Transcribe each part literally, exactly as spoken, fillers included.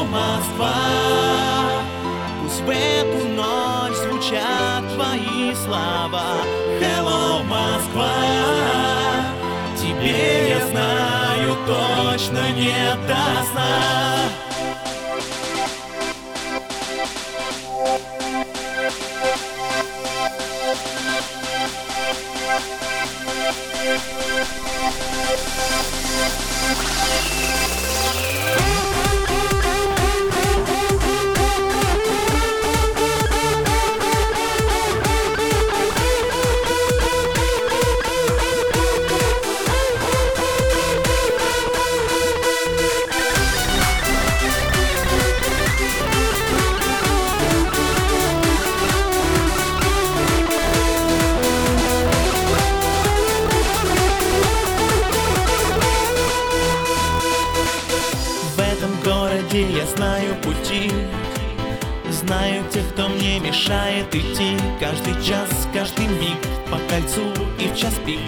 Москва. Пусть в эту ночь звучат твои слова. Hello, Москва. Тебе, я знаю, точно нет до сна. Я знаю пути, знаю тех, кто мне мешает идти. Каждый час, каждый миг по кольцу и в час пик.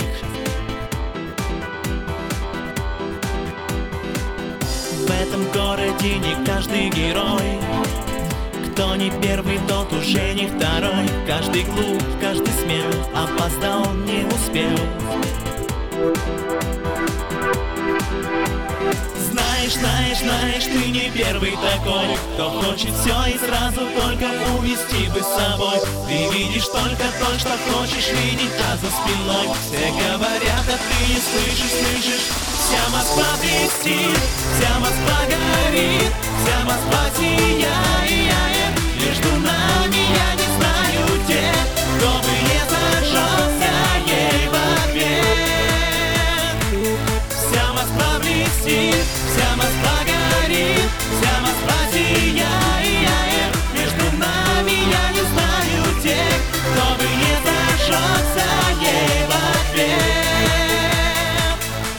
В этом городе не каждый герой. Кто не первый, тот уже не второй. Каждый глуп, каждый смел, опоздал, не успел. Знаешь, знаешь, знаешь, ты не первый такой, кто хочет все и сразу только увести бы с собой. Ты видишь только то, что хочешь видеть, а за спиной все говорят, а ты не слышишь, слышишь. Вся Москва блестит, вся Москва горит, вся Москва сияет. Между нами я не знаю тех, кто бы не зажегся ей в ответ. Вся Москва блестит, вся Москва горит, вся Москва сияет. Между нами я не знаю тех, кто бы не зажегся ей в ответ.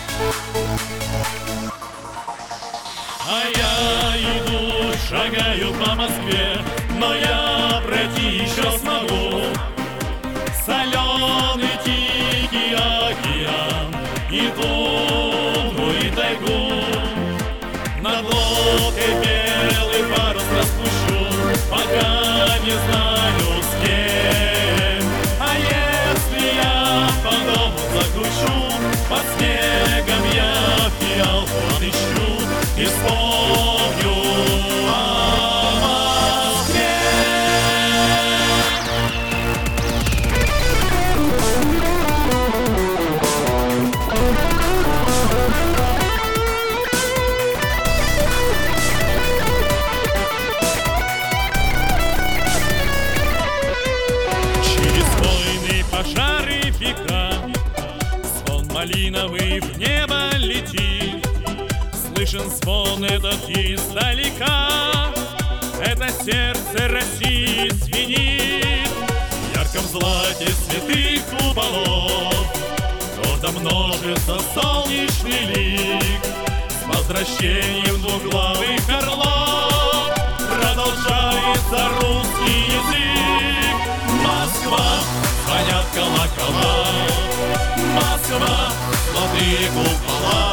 А я иду, шагаю по Москве, но я пройти еще смогу. Соленый тихий океан и тундру, и тайгу. Над лодкой белый парус распущу, пока не знаю с кем. А если я по дому закручу, под снегом я фиалку отыщу и вспомню о Москве. Пожары века, звон малиновый в небо летит. Слышен звон этот издалека, это сердце России звенит. В ярком злате святых куполов гордо множится солнечный лик. С возвращением двуглавых орлов продолжается русский язык. Москва, звонят колокола, Москва, золотые купола.